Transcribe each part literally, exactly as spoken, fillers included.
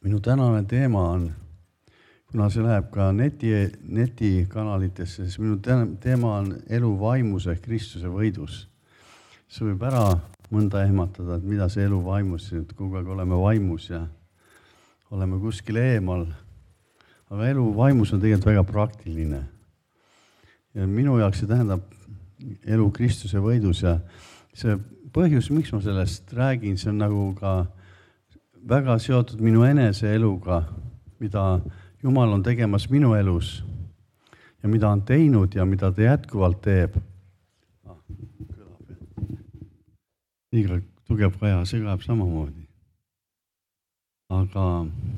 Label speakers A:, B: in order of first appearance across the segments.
A: Minu tänane teema on, kuna see läheb ka neti, netikanalitesse, siis minu teema on elu vaimus ehk Kristuse võidus. See võib ära mõnda ehmatada, et mida see elu vaimus, et kogu aeg oleme vaimus ja oleme kuskil eemal. Aga elu vaimus on tegelikult väga praktiline. Ja minu jaoks see tähendab elu Kristuse võidus ja see põhjus, miks ma sellest räägin, see on nagu ka väga seotud minu enese eluga, mida Jumal on tegemas minu elus ja mida on teinud ja mida ta jätkuvalt teeb. Ah, liiga tugev kaja, see kõlab samamoodi. Aga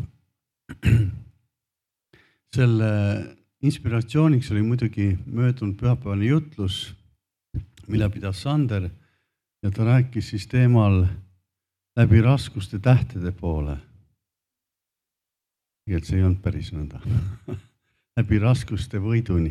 A: selle inspiratsiooniks oli muidugi möödunud pühapäevane jutlus, mille pidas Sander ja ta rääkis siis teemal läbi raskuste tähtede poole. Tegelikult see ei olnud päris nõnda. läbi raskuste võiduni.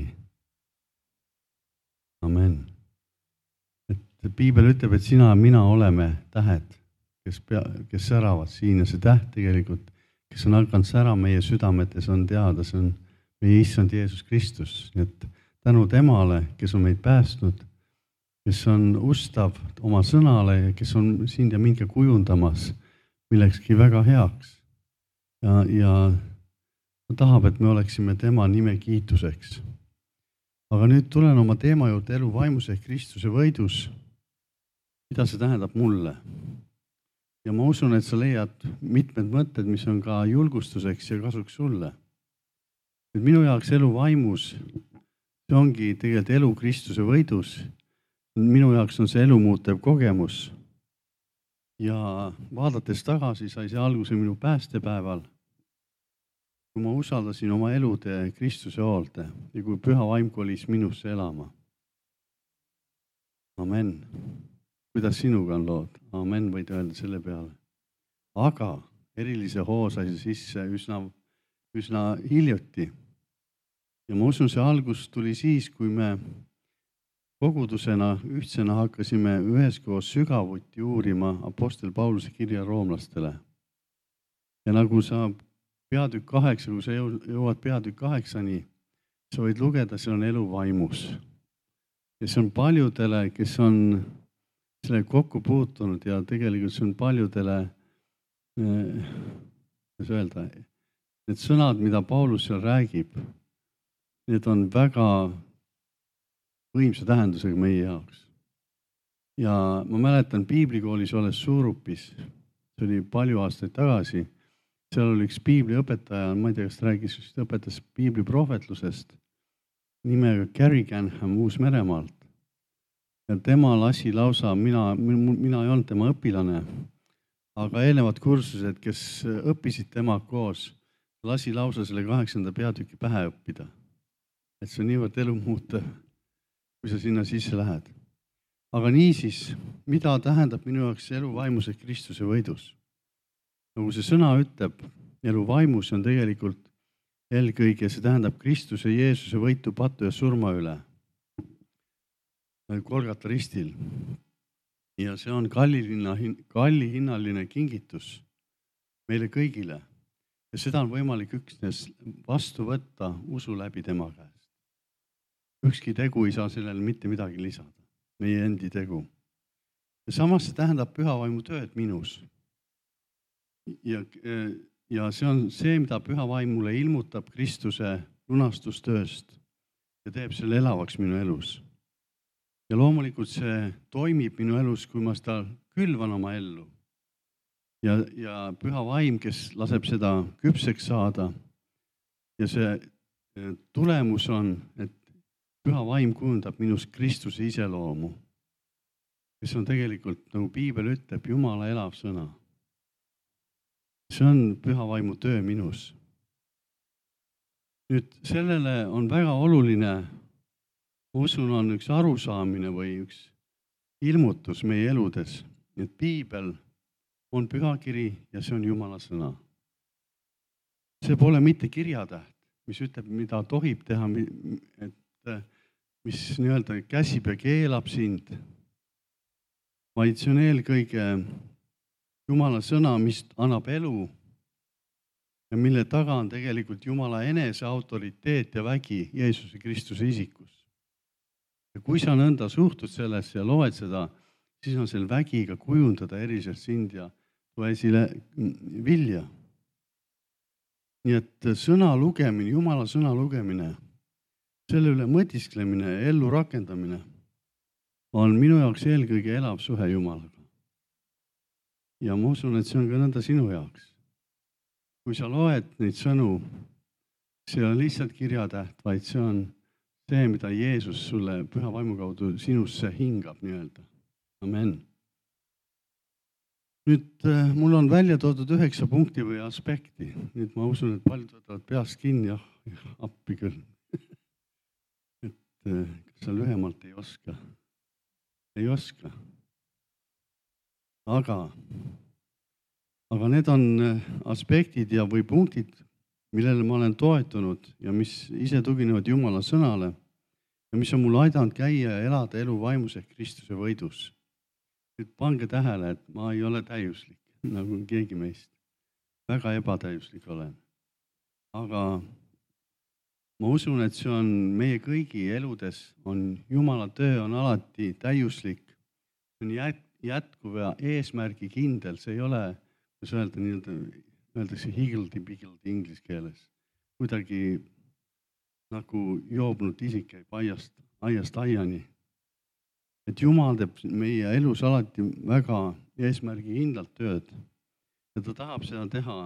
A: Amen. Et Piibel ütleb, et sina ja mina oleme tähed, kes, pea, kes säravad siin ja see täht tegelikult, kes on hakanud sära meie südametes, on teada, see on meie issand Jeesus Kristus. Nii et tänu temale, kes on meid päästnud, kes on ustav oma sõnale ja kes on sind ja mind kujundamas millekski väga heaks. Ja, ja ta tahab, et me oleksime tema nime kiituseks. Aga nüüd tulen oma teema juurde elu vaimus ehk Kristuse võidus. Mida see tähendab mulle? Ja ma usun, et sa leiad mitmed mõtted, mis on ka julgustuseks ja kasuks sulle. Et minu jaoks elu vaimus, see ongi tegelikult elu Kristuse võidus. Minu jaoks on see elu muutev kogemus ja vaadates tagasi sai see alguse minu päästepäeval, kui ma usaldasin oma elude Kristuse hoolde ja kui püha vaim kolis minusse elama. Amen. Kuidas sinuga on lood? Amen, võid öelda selle peale. Aga erilise hoo sai sisse üsna, üsna hiljuti ja ma usun, see algus tuli siis, kui me kogudusena, ühtsena hakkasime üheskoos sügavuti uurima apostel Pauluse kirja roomlastele. Ja nagu sa peatükk kaheksa, kui sa jõuad peatükk kaheksani, sa võid lugeda, see on elu vaimus. Ja see on paljudele, kes on selle kokku puutunud ja tegelikult see on paljudele, kuidas öelda, need sõnad, mida Paulus seal räägib, need on väga võimsa tähendusega meie jaoks. Ja ma mäletan piiblikoolis olles Suurupis, see oli palju aastaid tagasi, seal oli üks piibliõpetaja, ma ei tea, kas ta räägis, ta õpetas piibliprohvetlusest nimega Gary Canham Uus-Meremaalt. Ja tema lasi lausa, mina, mina ei olnud tema õpilane, aga eelnevad kursused, kes õppisid tema koos, lasi lausa selle kaheksanda peatüki pähe õppida. Et see on niivõrd elu muutev, kui sa sinna sisse lähed. Aga niisiis, mida tähendab minu jaoks elu vaimus ehk Kristuse võidus? Nagu see sõna ütleb, elu vaimus on tegelikult eelkõige, see tähendab Kristuse Jeesuse võitu patu ja surma üle. Golgata ristil. Ja see on kallihinna, kallihinnaline kingitus meile kõigile. Ja seda on võimalik üksnes vastu võtta usu läbi tema käest. Ükski tegu ei saa sellele mitte midagi lisada, meie endi tegu. Ja samas see tähendab püha vaimu tööd minus. Ja, ja see on see, mida püha vaimule ilmutab Kristuse lunastustööst ja teeb selle elavaks minu elus. Ja loomulikult see toimib minu elus, kui ma seda külvan oma ellu. Ja, ja püha vaim, kes laseb seda küpseks saada ja see tulemus on, et püha vaim kujundab minus Kristuse iseloomu, kes on tegelikult, nagu Piibel ütleb, Jumala elav sõna. See on püha vaimu töö minus. Nüüd sellele on väga oluline, usun, on üks arusaamine või üks ilmutus meie eludes, et Piibel on pühakiri ja see on Jumala sõna. See pole mitte kirjatäht, mis ütleb, mida tohib teha, et mis nii-öelda käsib ja keelab sind, vaid see on eelkõige Jumala sõna, mis annab elu ja mille taga on tegelikult Jumala enese autoriteet ja vägi Jeesuse Kristuse isikus. Ja kui sa nõnda suhtud sellesse ja loed seda, siis on seal vägiga kujundada eriselt sind ja too esile vilja. Nii et sõna lugemine, Jumala sõna lugemine, selle üle mõtisklemine ja ellu rakendamine on minu jaoks eelkõige elav suhe Jumalaga. Ja ma usun, et see on ka nõnda sinu jaoks. Kui sa loed neid sõnu, see on lihtsalt kirjatäht, vaid see on see, mida Jeesus sulle püha vaimu kaudu sinusse hingab nii-öelda. Amen. Nüüd mul on välja toodud üheksa punkti või aspekti. Nüüd ma usun, et paljud võtavad peast kinni, jah, appi küll. et kas sa lühemalt ei oska? Ei oska. Aga, aga need on aspektid ja või punktid, millele ma olen toetunud ja mis ise tuginevad Jumala sõnale ja mis on mul aidanud käia ja elada elu vaimus ehk Kristuse võidus. Nüüd pange tähele, et ma ei ole täiuslik, nagu keegi meist. Väga ebatäiuslik olen. Aga ma usun, et see on meie kõigi eludes, on Jumala töö on alati täiuslik, see on jätkuv ja eesmärgi kindel, see ei ole, kuidas öelda, nii-öelda, öeldakse higgledy-piggledy inglise keeles, kuidagi nagu joobnud isik käib aiast, aiast aiani. Et Jumal teeb meie elus alati väga eesmärgi hindalt tööd ja ta tahab seda teha.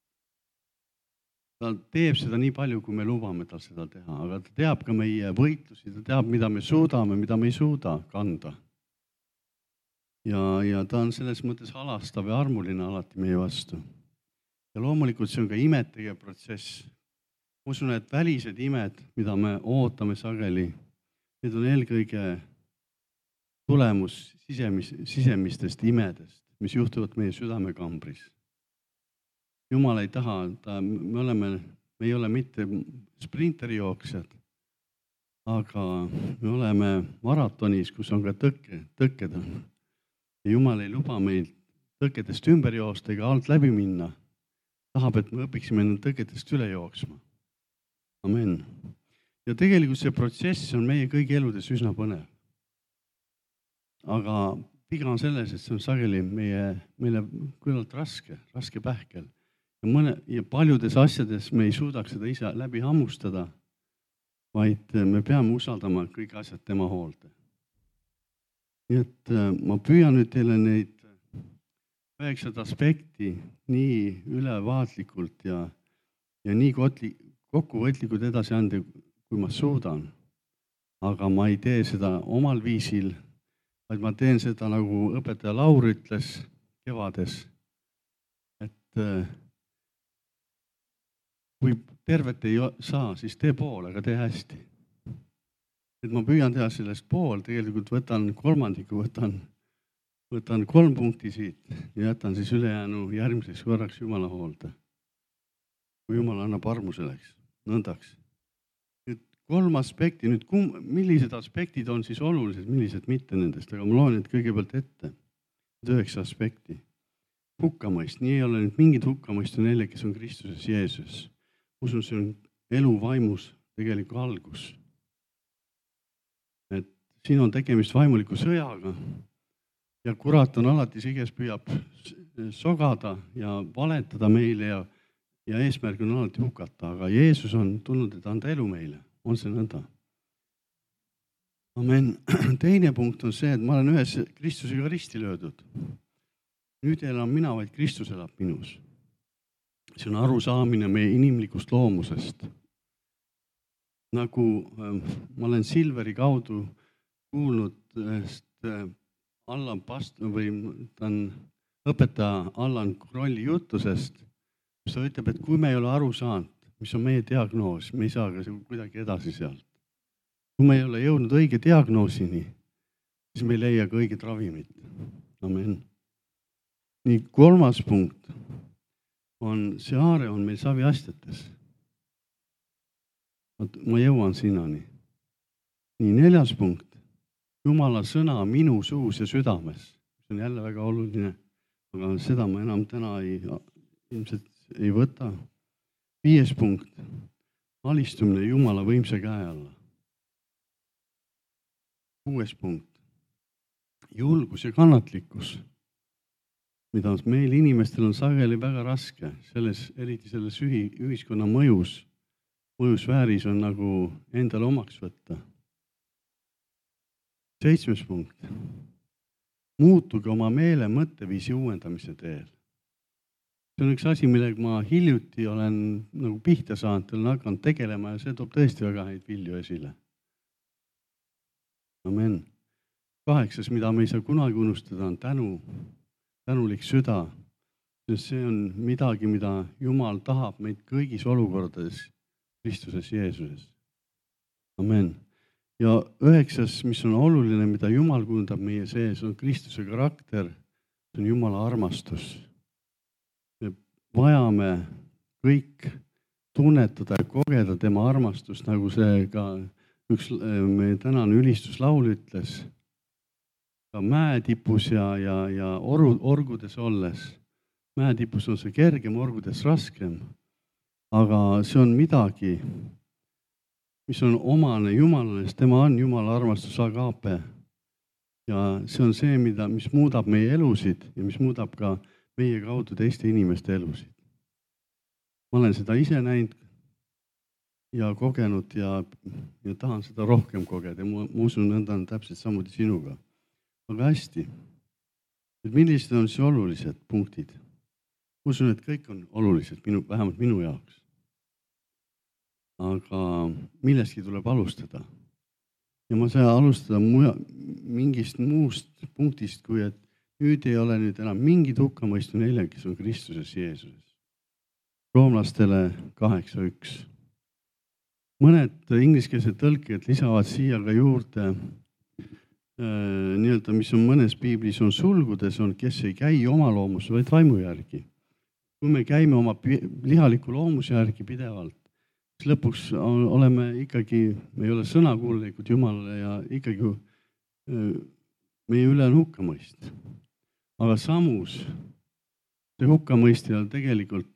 A: Ta teeb seda nii palju, kui me lubame tal seda teha, aga ta teab ka meie võitlusi, ta teab, mida me suudame, mida me ei suuda kanda. Ja, ja ta on selles mõttes halastav ja armuline alati meie vastu. Ja loomulikult see on ka imetegev protsess. Ma usun, et välised imed, mida me ootame sageli, need on eelkõige tulemus sisemis, sisemistest imedest, mis juhtuvad meie südamekambris. Jumal ei taha, ta, me, oleme, me ei ole mitte sprinterijooksjad, aga me oleme maratonis, kus on ka tõkke, tõkked on. Ja Jumal ei luba meil tõkkedest ümber joosta ega alt läbi minna. Tahab, et me õpiksime nende tõkkedest üle jooksma. Amen. Ja tegelikult see protsess on meie kõigi eludes üsna põnev. Aga viga on selles, et see on sageli meie, meile küllalt raske, raske pähkel. Ja, mõne, ja paljudes asjades me ei suudaks seda ise läbi hammustada, vaid me peame usaldama kõik asjad tema hoolde. Nii et ma püüan nüüd teile neid üheksat aspekti nii ülevaatlikult ja, ja nii kotli, kokkuvõtlikult edasi anda, kui ma suudan. Aga ma ei tee seda omal viisil, vaid ma teen seda, nagu õpetaja Laur ütles kevades, et kui tervet ei saa, siis tee pool, aga tee hästi. Et ma püüan teha sellest pool, tegelikult võtan kolmandiku, võtan, võtan kolm punkti siit ja jätan siis ülejäänu järgmiseks korraks Jumala hoolde. Kui Jumal annab armu selleks, nõndaks. Kolm aspekti, nüüd kum, millised aspektid on siis olulised, millised mitte nendest, aga ma loen need kõigepealt ette. Üheksa aspekti. Hukkamõist, nii ei ole nüüd mingid hukkamõistu neile, kes on Kristuses Jeesus. Usun, see on elu vaimus tegeliku algus. Et siin on tegemist vaimuliku sõjaga ja kurat on alati see, kes püüab sogada ja valetada meile ja, ja eesmärk on alati hukata, aga Jeesus on tulnud, et anda elu meile. On see nõnda. Amen. Teine punkt on see, et ma olen ühes Kristusega risti löödud. Nüüd ei elan mina, vaid Kristus elab minus. See on arusaamine meie inimlikust loomusest. Nagu ma olen Silveri kaudu kuulnud ühest Allan Past- või ta on õpetaja Allan Krolli jutusest, mis ta ütleb, et kui me ei ole aru saanud, mis on meie diagnoos, me ei saa ka kuidagi edasi sealt. Kui me ei ole jõudnud õige diagnoosini, siis me ei leia ka õiget ravimit. Amen. Nii kolmas punkt on, see aare on meil saviastjates. Ma jõuan sinnani. Nii neljas punkt, Jumala sõna minu suus ja südames. See on jälle väga oluline, aga seda ma enam täna ei, ilmselt ei võta. Viies punkt. Alistumine Jumala võimsa käe alla. Kuues punkt. Julgus ja kannatlikkus, mida meil inimestel on sageli väga raske, selles, eriti selles ühi, ühiskonna mõjus, mõjusfääris on nagu endale omaks võtta. Seitsmes punkt. Muutuge oma meele mõtteviisi uuendamise teel. See on üks asi, millega ma hiljuti olen nagu pihta saanud, olen hakanud tegelema ja see toob tõesti väga häid vilju esile. Amen. Kaheksas, mida me ei saa kunagi unustada, on tänu, tänulik süda. See on midagi, mida Jumal tahab meid kõigis olukordades Kristuses Jeesuses. Amen. Ja üheksas, mis on oluline, mida Jumal kujundab meie sees, on Kristuse karakter, see on Jumala armastus. Me vajame kõik tunnetada ja kogeda tema armastust, nagu see ka üks meie tänane ülistuslaul ütles. Ka mäetipus ja, ja, ja oru, orgudes olles. Mäetipus on see kergem, orgudes raskem. Aga see on midagi, mis on omane Jumalale, sest tema on Jumala armastus agape. Ja see on see, mida, mis muudab meie elusid ja mis muudab ka meie kaudu teiste inimeste elusid. Ma olen seda ise näinud ja kogenud ja, ja tahan seda rohkem kogeda. Ma, ma usun, nõnda on täpselt samuti sinuga. Aga hästi. Et millised on siis olulised punktid? Usun, et kõik on olulised, minu, vähemalt minu jaoks. Aga millestki tuleb alustada. Ja ma saan alustada muja, mingist muust punktist, kui et nüüd ei ole nüüd enam mingid hukkamõistu neile, kes on Kristuses Jeesuses. Roomlastele kaheksa üks. Mõned ingliskeelsed tõlkijad lisavad siia ka juurde äh, nii-öelda, mis on mõnes piiblis on sulgudes, on kes ei käi oma loomus, vaid vaimu järgi. Kui me käime oma lihaliku loomuse järgi pidevalt, siis lõpuks oleme ikkagi, me ei ole sõnakuulelikud Jumalale ja ikkagi äh, meie üle on hukkamõist. Aga samus see hukkamõist on tegelikult,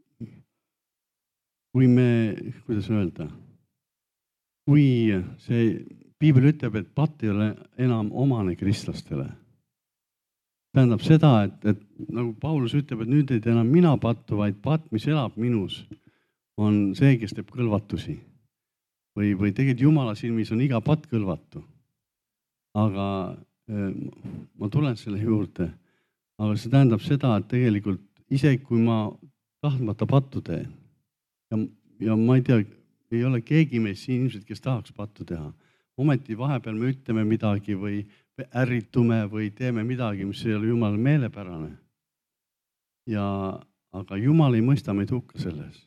A: kui me, kuidas öelda, kui see piibel ütleb, et patt ei ole enam omane kristlastele. Tähendab seda, et, et nagu Paulus ütleb, et nüüd ei tee enam mina pattu, vaid patt, mis elab minus, on see, kes teeb kõlvatusi. Või, või tegelikult Jumala silmis on iga patt kõlvatu. Aga ma tulen selle juurde. Aga see tähendab seda, et tegelikult isegi kui ma tahtmata pattu teen ja, ja ma ei tea, ei ole keegi meist siin ilmselt, kes tahaks pattu teha. Ometi vahepeal me ütleme midagi või ärritume või teeme midagi, mis ei ole Jumala meelepärane. Ja, aga Jumal ei mõista meid hukka selles.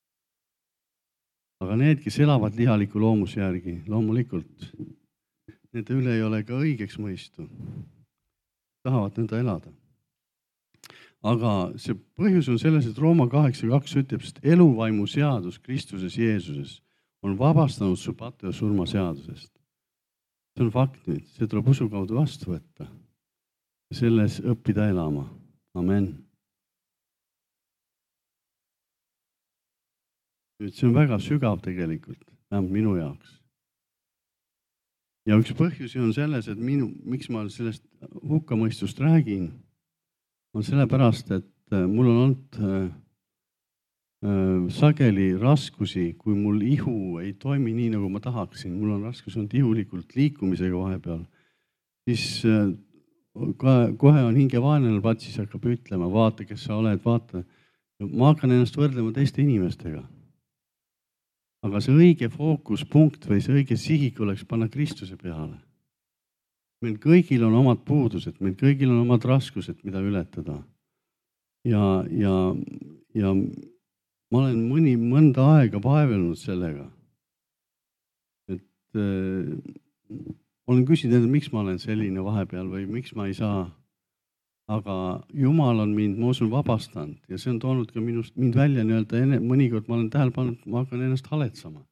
A: Aga need, kes elavad lihaliku loomuse järgi, loomulikult, nende üle ei ole ka õigeks mõistu. Tahavad nõnda elada. Aga see põhjus on selles, et Rooma kaheksa kaks ütleb, sest eluvaimu seadus Kristuses Jeesuses on vabastanud su patu ja surma seadusest. See on fakt nüüd, see tuleb usu kaudu vastu võtta ja selles õppida elama. Amen. Nüüd see on väga sügav tegelikult, vähemalt minu jaoks. Ja üks põhjusi on selles, et minu, miks ma sellest hukkamõistust räägin, on sellepärast, et mul on olnud äh, äh, sageli raskusi, kui mul ihu ei toimi nii, nagu ma tahaksin. Mul on raskus olnud ihulikult liikumisega vahepeal. Siis äh, kohe on hinge vaenlane, vaat siis hakkab ütlema, vaata, kes sa oled, vaata. Ma hakkan ennast võrdlema teiste inimestega. Aga see õige fookuspunkt või see õige sihik oleks panna Kristuse peale. Meil kõigil on omad puudused, meil kõigil on omad raskused, mida ületada. Ja, ja, ja ma olen mõni mõnda aega vaevelnud sellega. Et äh, olen küsinud, miks ma olen selline vahepeal või miks ma ei saa. Aga Jumal on mind, ma usun, vabastanud ja see on toonud ka minust, mind välja nii-öelda enne, mõnikord ma olen tähele pannud, ma hakkan ennast haletsama.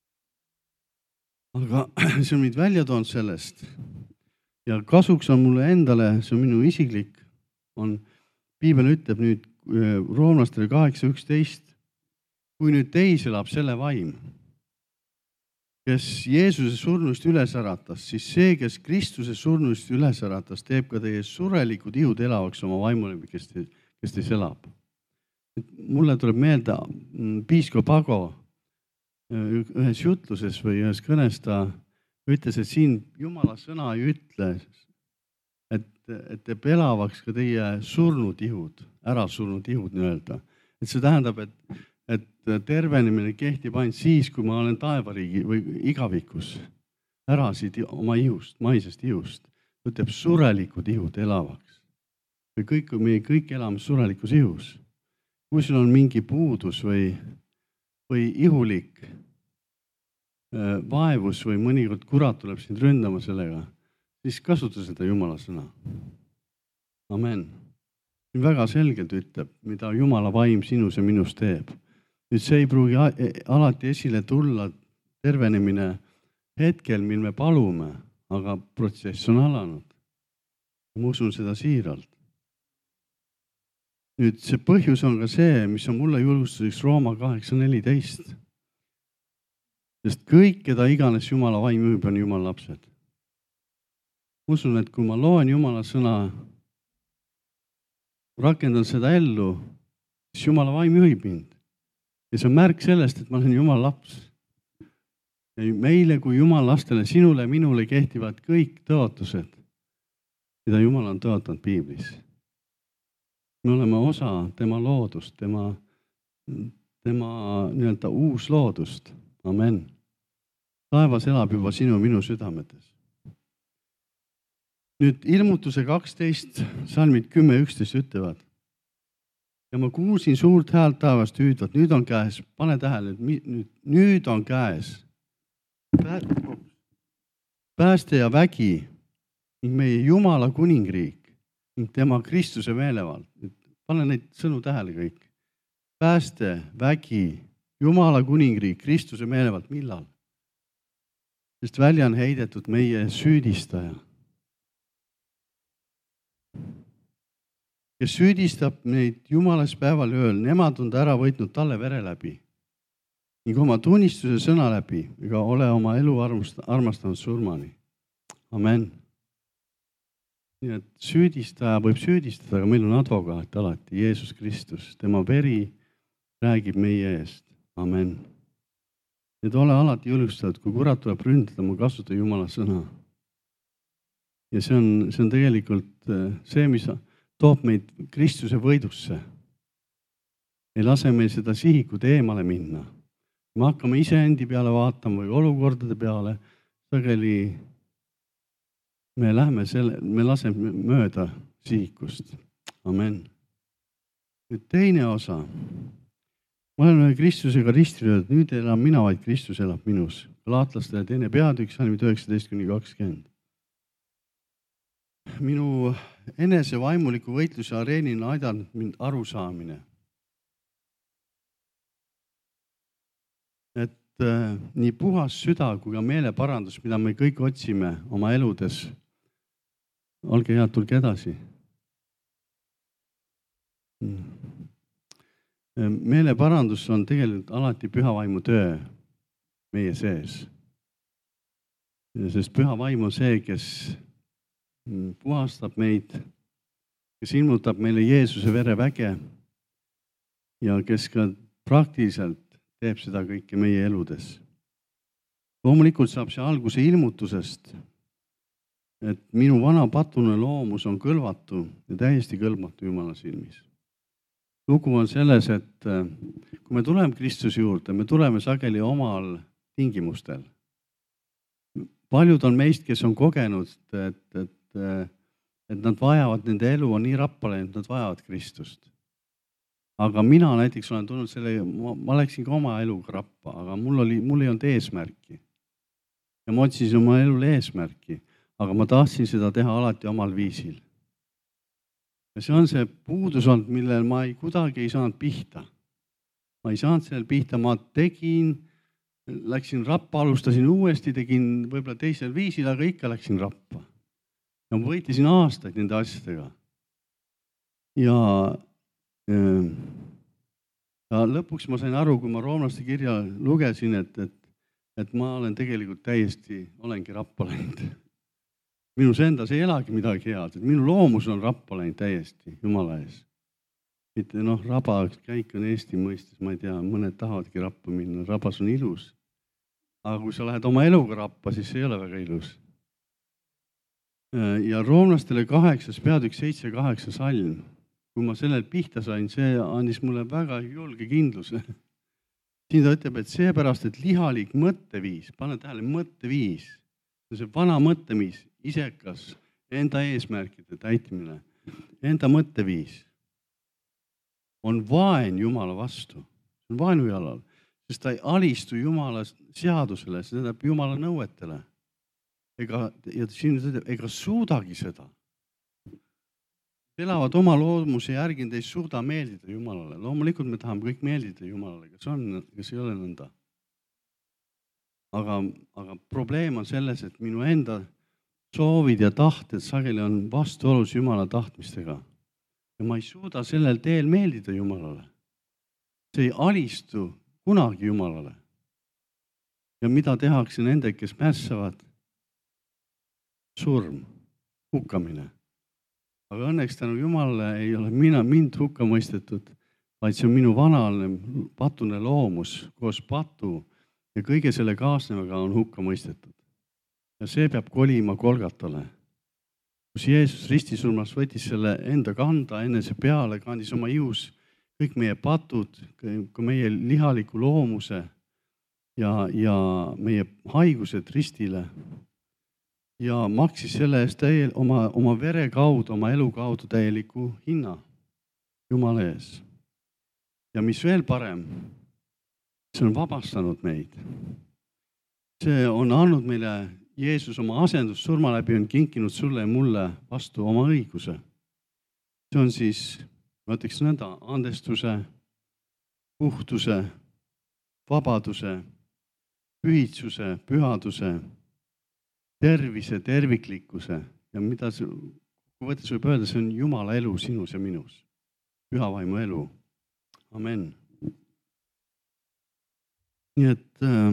A: Aga see on mind välja toonud sellest. Ja kasuks on mulle endale, see on minu isiklik, on, piibel ütleb nüüd roomlastele kaheksa üksteist, kui nüüd teis elab selle vaim, kes Jeesuse surnuist üles äratas, siis see, kes Kristuse surnuist üles äratas, teeb ka teie surelikud ihud elavaks oma vaimule, kes, te, kes teis elab. Et mulle tuleb meelde piiskop Ago ühes jutluses või ühes kõnes ta ütles, et siin Jumala sõna ei ütle, et, et teeb elavaks ka teie surnud ihud, ära surnud ihud nii-öelda. Et see tähendab, et et tervenemine kehtib ainult siis, kui ma olen taevariigi või igavikus ärasid oma ihust, maisest ihust. Ta teeb surelikud ihud elavaks. Või kõik, me kõik elame surelikus ihus. Kui sul on mingi puudus või, või ihulik vaevus või mõnikord kurat tuleb sind ründama sellega, siis kasuta seda Jumala sõna. Amen. Väga selgelt ütleb, mida Jumala vaim sinus ja minus teeb. Nüüd see ei pruugi alati esile tulla tervenemine hetkel, mil me palume, aga protsess on alanud. Ma usun seda siiralt. Nüüd see põhjus on ka see, mis on mulle julgustuseks Rooma kaheksa neliteist. Sest kõik, keda iganes Jumala vaim juhib, on Jumala lapsed. Ma usun, et kui ma loen Jumala sõna, rakendan seda ellu, siis Jumala vaim juhib mind. Ja see on märk sellest, et ma olen Jumala laps. Ja meile kui Jumala lastele, sinule ja minule kehtivad kõik tõotused, mida Jumal on tõotanud Piiblis. Me oleme osa tema loodust, tema, tema nii-öelda uus loodust. Amen. Taevas elab juba sinu ja minu südametes. Nüüd ilmutuse kaksteist, salmid kümme üksteist ütlevad. Ja ma kuulsin suurt häält taevast hüüdvat, nüüd on käes, pane tähele, nüüd, nüüd on käes pääste ja vägi ning meie Jumala kuningriik ning tema Kristuse meelevald. Pane neid sõnu tähele kõik. Pääste, vägi, Jumala kuningriik, Kristuse meelevald, millal? Sest välja on heidetud meie süüdistaja. Kes süüdistab neid Jumalas päeval ööl, nemad on ta ära võitnud talle vere läbi ning oma tunnistuse sõna läbi ega ole oma elu armastanud surmani. Amen. Nii et süüdistaja võib süüdistada, aga meil on advokaat alati, Jeesus Kristus. Tema veri räägib meie eest. Amen. Et ole alati julgustatud, kui kurat tuleb ründada, ma kasutan Jumala sõna. Ja see on, see on tegelikult see, mis toob meid Kristuse võidusse. Ei lase meil seda sihikut eemale minna. Me hakkame iseendi peale vaatama või olukordade peale, sageli me läheme selle, me laseme mööda sihikust. Amen. Nüüd teine osa. Ma olen Kristusega ristinud, et nüüd elab mina, vaid Kristus elab minus. Galaatlastele teine peatükk, salmid üheksateist kuni kakskümmend. Minu enese vaimuliku võitluse areenil aidanud mind arusaamine. Et äh, nii puhas süda kui ka meeleparandus, mida me kõik otsime oma eludes. Olge head, tulge edasi. Meeleparandus on tegelikult alati püha vaimu töö meie sees. Sest püha vaim on see, kes puhastab meid, kes ilmutab meile Jeesuse vere väge ja kes ka praktiliselt teeb seda kõike meie eludes. Loomulikult saab see alguse ilmutusest, et minu vana patune loomus on kõlvatu ja täiesti kõlbmatu Jumala silmis. Lugu on selles, et kui me tuleme Kristuse juurde, me tuleme sageli omal tingimustel. Paljud on meist, kes on kogenud, et, et et nad vajavad, nende elu on nii rappale, et nad vajavad Kristust. Aga mina näiteks olen tulnud selle, ma, ma läksin ka oma eluga rappa, aga mul, oli, mul ei olnud eesmärki. Ja ma otsisin oma elul eesmärki, aga ma tahtsin seda teha alati omal viisil. Ja see on see puudus olnud, millel ma ei, kuidagi ei saanud pihta. Ma ei saanud sellel pihta, ma tegin, läksin rappa, alustasin uuesti, tegin võib-olla teisel viisil, aga ikka läksin rappa. Ja ma võitlesin aastaid nende asjadega. Ja, ja lõpuks ma sain aru, kui ma roomlaste kirja lugesin, et, et, et ma olen tegelikult täiesti, olengi rappa läinud. Minus endas ei elagi midagi head, et minu loomus on rappa läinud täiesti, Jumala ees. Mitte noh, raba käik on Eesti mõistes, ma ei tea, mõned tahavadki rappa minna, rabas on ilus. Aga kui sa lähed oma eluga rappa, siis see ei ole väga ilus. Ja roomlastele kaheksas peatükk seitse kaheksa salm. Kui ma sellel pihta sain, see andis mulle väga julge kindluse. Siin ta ütleb, et seepärast, et lihalik mõtteviis, pane tähele, mõtteviis, see vana mõtteviis, isekas, enda eesmärkide täitmine, enda mõtteviis on vaen Jumala vastu, see on vaenu jalal, sest ta ei alistu Jumala seadusele, see tähendab Jumala nõuetele. Ega, ja siin ütleb, ega suudagi seda. Elavad oma loomuse järgi, ei suuda meeldida Jumalale. Loomulikult me tahame kõik meeldida Jumalale, kas on, kas ei ole nõnda. Aga, aga probleem on selles, et minu enda soovid ja tahted sageli on vastuolus Jumala tahtmistega. Ja ma ei suuda sellel teel meeldida Jumalale. See ei alistu kunagi Jumalale. Ja mida tehakse nende, kes mässavad? Surm, hukkamine. Aga õnneks tänu Jumalale ei ole mina mind hukka mõistetud, vaid see on minu vanale patune loomus koos patu ja kõige selle kaasnevaga on hukka mõistetud. Ja see peab kolima Golgatale, kus Jeesus ristisurmas võttis selle enda kanda, enne see peale, kandis oma ihus kõik meie patud, ka meie lihaliku loomuse ja, ja meie haigused ristile. Ja maksis selle eest täiel, oma, oma vere kaudu, oma elu kaudu täieliku hinna Jumala ees. Ja mis veel parem, see on vabastanud meid. See on andnud meile, Jeesus oma asendus surma läbi on kinkinud sulle ja mulle vastu oma õiguse. See on siis, ma ütleks nõnda, andestuse, puhtuse, vabaduse, pühitsuse, pühaduse, tervise, terviklikkuse ja mida see, kui võttes võib öelda, see on Jumala elu sinus ja minus. Pühavaimu elu. Amen. Nii et äh,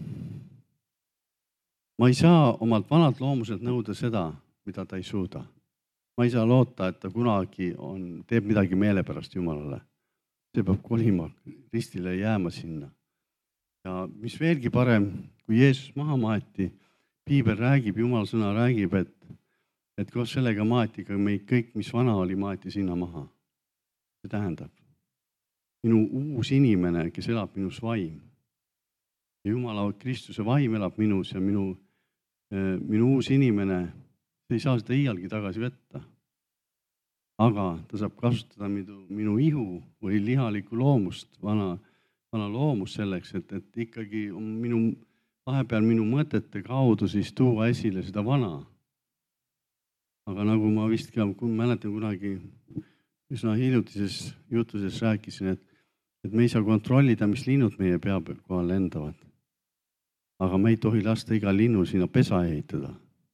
A: ma ei saa omalt vanalt loomuselt nõuda seda, mida ta ei suuda. Ma ei saa loota, et ta kunagi on, teeb midagi meelepärast Jumalale. See peab kolima ristile jääma sinna. Ja mis veelgi parem, kui Jeesus maha maeti, Piibel räägib, Jumala sõna räägib, et, et koos sellega maeti ka meid kõik, mis vana oli, maeti sinna maha. See tähendab, minu uus inimene, kes elab minus vaim. Ja Jumala Kristuse vaim elab minus ja minu, minu uus inimene, ei saa seda iialgi tagasi võtta. Aga ta saab kasutada minu, minu ihu või lihaliku loomust, vana, vana loomus selleks, et, et ikkagi on minu vahepeal minu mõtete kaudu siis tuua esile seda vana. Aga nagu ma vist ka, kui mäletan kunagi üsna hiljutises jutuses rääkisin, et, et me ei saa kontrollida, mis linnud meie pea kohal lendavad. Aga me ei tohi lasta iga linnu sinna pesa ehitada.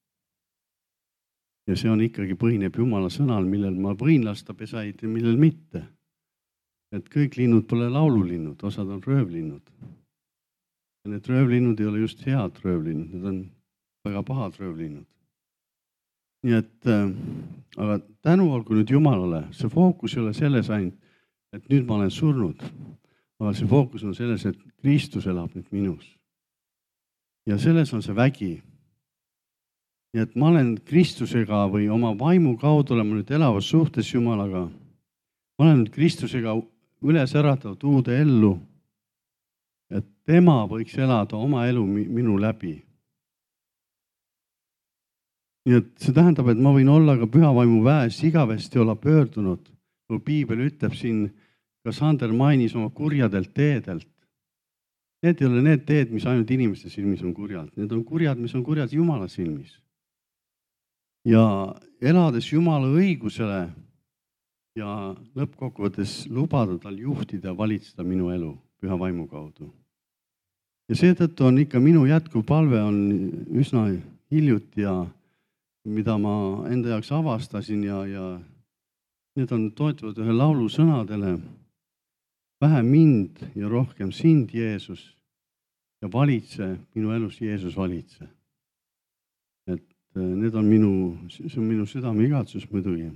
A: Ja see on ikkagi põhineb Jumala sõnal, millel ma võin lasta pesa ehitada, millel mitte. Et kõik linnud pole laululinnud, osad on röövlinnud. Ja need röövlinnud ei ole just head röövlinnud, need on väga pahad röövlinnud. Nii et, äh, aga tänu olgu nüüd Jumalale, see fookus ei ole selles ainult, et nüüd ma olen surnud, aga see fookus on selles, et Kristus elab nüüd minus. Ja selles on see vägi. Nii et ma olen Kristusega või oma vaimu kaudu olema nüüd elavas suhtes Jumalaga. Ma olen nüüd Kristusega üles äratatud uude ellu, et tema võiks elada oma elu minu läbi. Nii et see tähendab, et ma võin olla ka pühavaimu väes igavesti olla pöördunud, kui Piibel ütleb siin, ka Sander mainis oma kurjadelt teedelt. Need ei ole need teed, mis ainult inimeste silmis on kurjad. Need on kurjad, mis on kurjad Jumala silmis. Ja elades Jumala õigusele ja lõppkokkuvõttes lubada tal juhtida ja valitseda minu elu püha vaimu kaudu. Ja seetõttu on ikka minu jätkuv palve on üsna hiljuti ja mida ma enda jaoks avastasin ja, ja need on toetuvad ühe laulu sõnadele. vähem mind ja rohkem sind, Jeesus, ja valitse minu elus, Jeesus, valitse. Et need on minu, see on minu südame igatsus muidugi.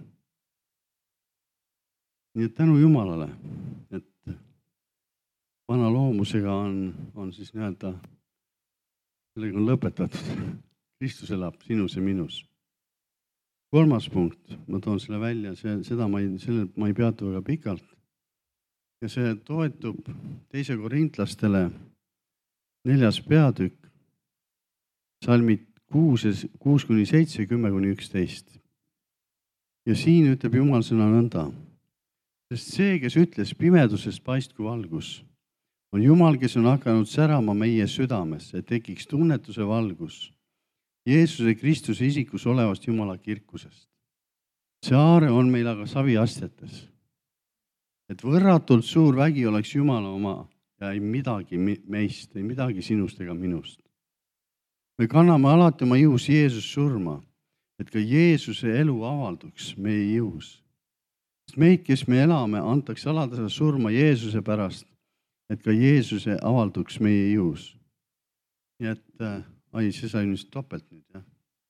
A: Nii et tänu Jumalale, et vana loomusega on, on siis nii-öelda, sellega on lõpetatud. Kristus elab sinus ja minus. Kolmas punkt, ma toon selle välja, see, seda ma ei, selle ma ei peatu väga pikalt. Ja see toetub teise korintlastele neljas peatükk, salmid kuus, kuus kuni seitse, kümme kuni üksteist. Ja siin ütleb Jumal sõna nõnda. Sest see, kes ütles pimedusest paistku valgus, on Jumal, kes on hakanud särama meie südamesse, et tekiks tunnetuse valgus Jeesuse Kristuse isikus olevast Jumala kirkusest. See aare on meil aga saviastetes, et võrratult suur vägi oleks Jumala oma ja ei midagi meist, ei midagi sinust ega minust. Me kanname alati oma jõus Jeesus surma, et ka Jeesuse elu avalduks meie jõus. Sest meid, kes me elame, antakse aladasa surma Jeesuse pärast, et ka Jeesuse avalduks meie jõus. Nii et, ai, see sai nüüd topelt nüüd, jah.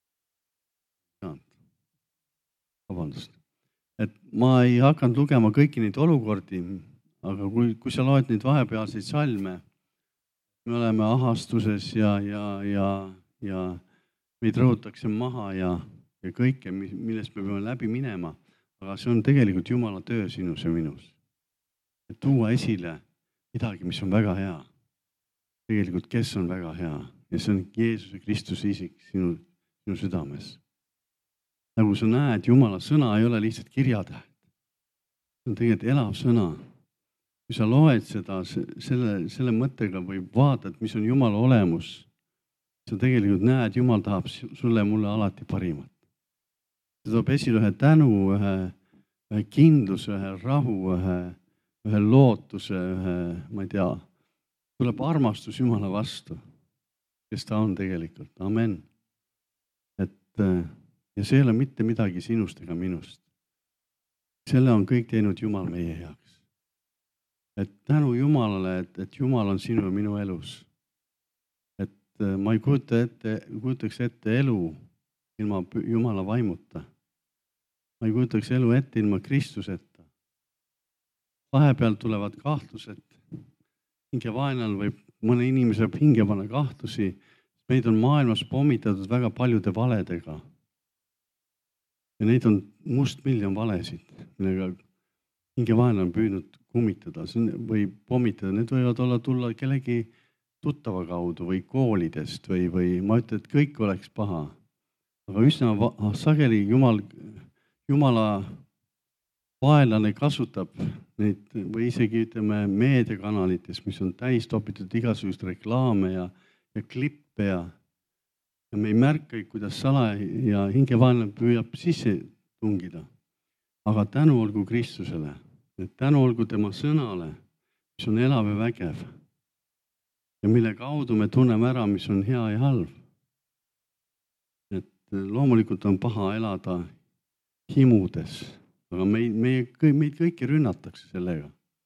A: Vabandust. Et ma ei hakanud lugema kõiki neid olukordi, aga kui, kui sa loed neid vahepealseid salme, me oleme ahastuses ja, ja, ja, ja meid rõhutakse maha ja, ja kõike, millest me peame läbi minema. Aga see on tegelikult Jumala töö sinus ja minus. Et tuua esile midagi, mis on väga hea. Tegelikult, kes on väga hea. Ja see on Jeesuse Kristuse isik sinu, sinu südames. Nagu sa näed, Jumala sõna ei ole lihtsalt kirjatäht. See on tegelikult elav sõna. Kui sa loed seda selle, selle mõttega või vaatad, mis on Jumala olemus, sa tegelikult näed, Jumal tahab sulle mulle alati parimat. See toob esile ühe tänu, ühe, ühe kindluse, ühe rahu, ühe, ühe lootuse, ühe, ma ei tea, tuleb armastus Jumala vastu, kes ta on tegelikult. Amen. Et, ja see ei ole mitte midagi sinust ega minust. Selle on kõik teinud Jumal meie heaks. Et tänu Jumalale, et, et Jumal on sinu ja minu elus. Et ma ei kujuta ette, kujutaks ette elu ilma Jumala vaimuta. Ma ei kujutaks elu ette ilma Kristuseta. Vahepeal tulevad kahtlused. Hingevaenal võib mõne inimese hinge panna kahtlusi. Meid on maailmas pommitatud väga paljude valedega. Ja neid on must miljon valesid, millega hingevaenal on püüdnud kummitada või pommitada. Need võivad olla tulla kellegi tuttava kaudu või koolidest või, või ma ütlen, et kõik oleks paha. Aga üsna sageli Jumal, Jumala vaenlane kasutab neid või isegi ütleme meediakanalites, mis on täis topitud igasugust reklaame ja, ja klippe ja, ja me ei märka, kuidas sala ja hingevaenlane püüab sisse tungida. Aga tänu olgu Kristusele, tänu olgu tema sõnale, mis on elav ja vägev ja mille kaudu me tunneme ära, mis on hea ja halb. Et loomulikult on paha elada himudes, aga meid, meid, meid kõiki rünnatakse sellega.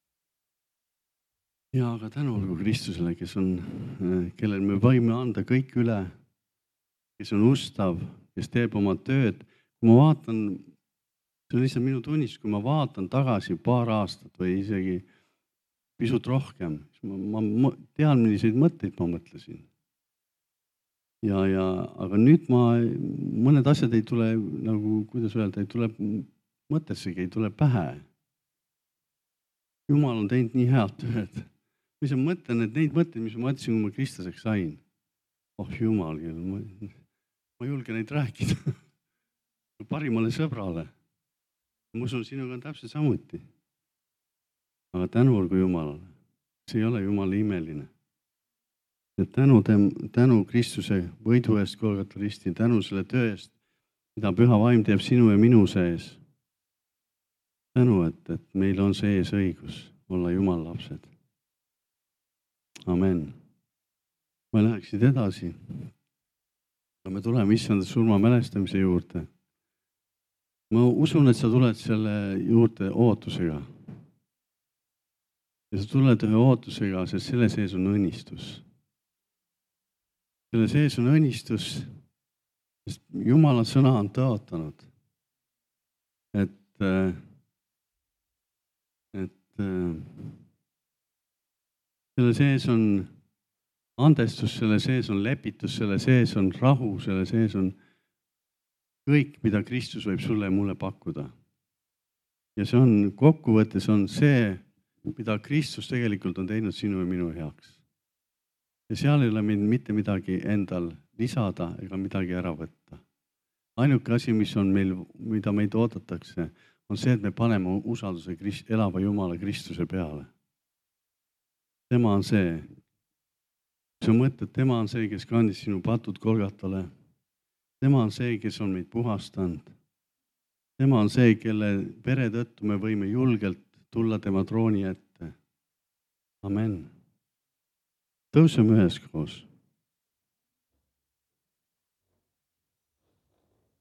A: Ja aga tänu olgu Kristusele, kes on, kellel me võime anda kõik üle, kes on ustav, kes teeb oma tööd. Kui ma vaatan, see on lihtsalt minu tunnistus, kui ma vaatan tagasi paar aastat või isegi pisut rohkem, ma, ma tean, milliseid mõtteid ma mõtlesin. Ja, ja, aga nüüd ma, mõned asjad ei tule, nagu, kuidas öelda, ei tule mõttessegi, ei tule pähe. Jumal on teinud nii head tööd. Mis ma mõtlen, et neid mõtteid, mis ma mõtlesin, kui ma Kristuseks sain. Oh Jumal, ma, ma julge neid rääkida. Parimale sõbrale. Ma usun, sinuga on täpselt samuti. Aga tänu olgu Jumalale. See ei ole Jumala imeline. Ja tänu, tänu Kristuse võidu eest Golgata risti, tänu selle töö eest, mida Püha Vaim teeb sinu ja minu sees. Tänu, et, et meil on sees õigus olla Jumala lapsed. Amen. Ma läheksid edasi. Me tuleme issanda surma mälestamise juurde. Ma usun, et sa tuled selle juurde ootusega. ja sa tuled ühe ootusega, sest selle sees on õnnistus. Selle sees on õnnistus, sest Jumala sõna on tõotanud, et, et selle sees on andestus, selle sees on lepitus, selle sees on rahu, selle sees on kõik, mida Kristus võib sulle ja mulle pakkuda. Ja see on, kokkuvõttes on see, mida Kristus tegelikult on teinud sinu ja minu heaks. Ja seal ei ole mitte midagi endal lisada ega midagi ära võtta. Ainuke asi, mis on meil, mida meid oodatakse, on see, et me paneme usalduse Krist, elava Jumala Kristuse peale. Tema on see, kui sa mõtled, tema on see, kes kandis sinu patud Golgatale. Tema on see, kes on meid puhastanud. Tema on see, kelle vere tõttu me võime julgelt tulla tema trooni ette. Amen. Tõuseme üheskoos.